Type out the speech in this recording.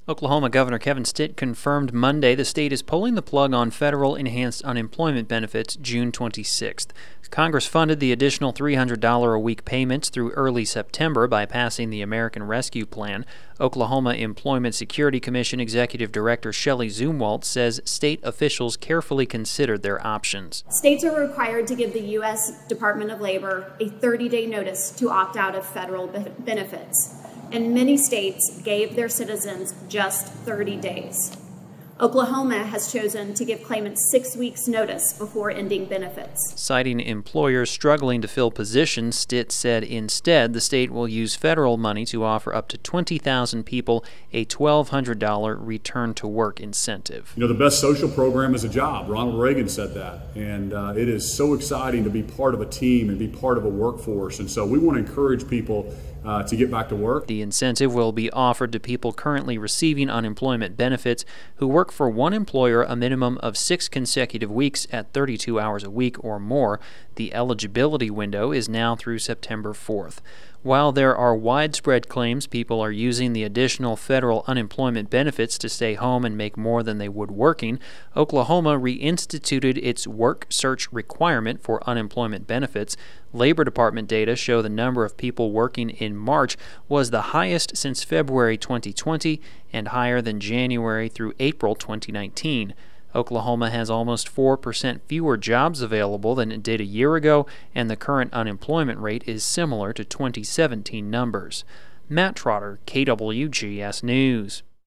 Oklahoma Governor Kevin Stitt confirmed Monday the state is pulling the plug on federal enhanced unemployment benefits June 26th. Congress funded the additional $300 a week payments through early September by passing the American Rescue Plan. Oklahoma Employment Security Commission Executive Director Shelley Zumwalt says state officials carefully considered their options. States are required to give the U.S. Department of Labor a 30-day notice to opt out of federal benefits, and many states gave their citizens just 30 days. Oklahoma has chosen to give claimants 6 weeks' notice before ending benefits. Citing employers struggling to fill positions, Stitt said instead the state will use federal money to offer up to 20,000 people a $1,200 return-to-work incentive. You know, the best social program is a job. Ronald Reagan said that. And it is so exciting to be part of a team and be part of a workforce. And so we want to encourage people to get back to work. The incentive will be offered to people currently receiving unemployment benefits who work for one employer a minimum of 6 consecutive weeks at 32 hours a week or more. The eligibility window is now through September 4th. While there are widespread claims people are using the additional federal unemployment benefits to stay home and make more than they would working, Oklahoma reinstituted its work search requirement for unemployment benefits. Labor Department data show the number of people working in March was the highest since February 2020 and higher than January through April 2019. Oklahoma has almost 4% fewer jobs available than it did a year ago, and the current unemployment rate is similar to 2017 numbers. Matt Trotter, KWGS News.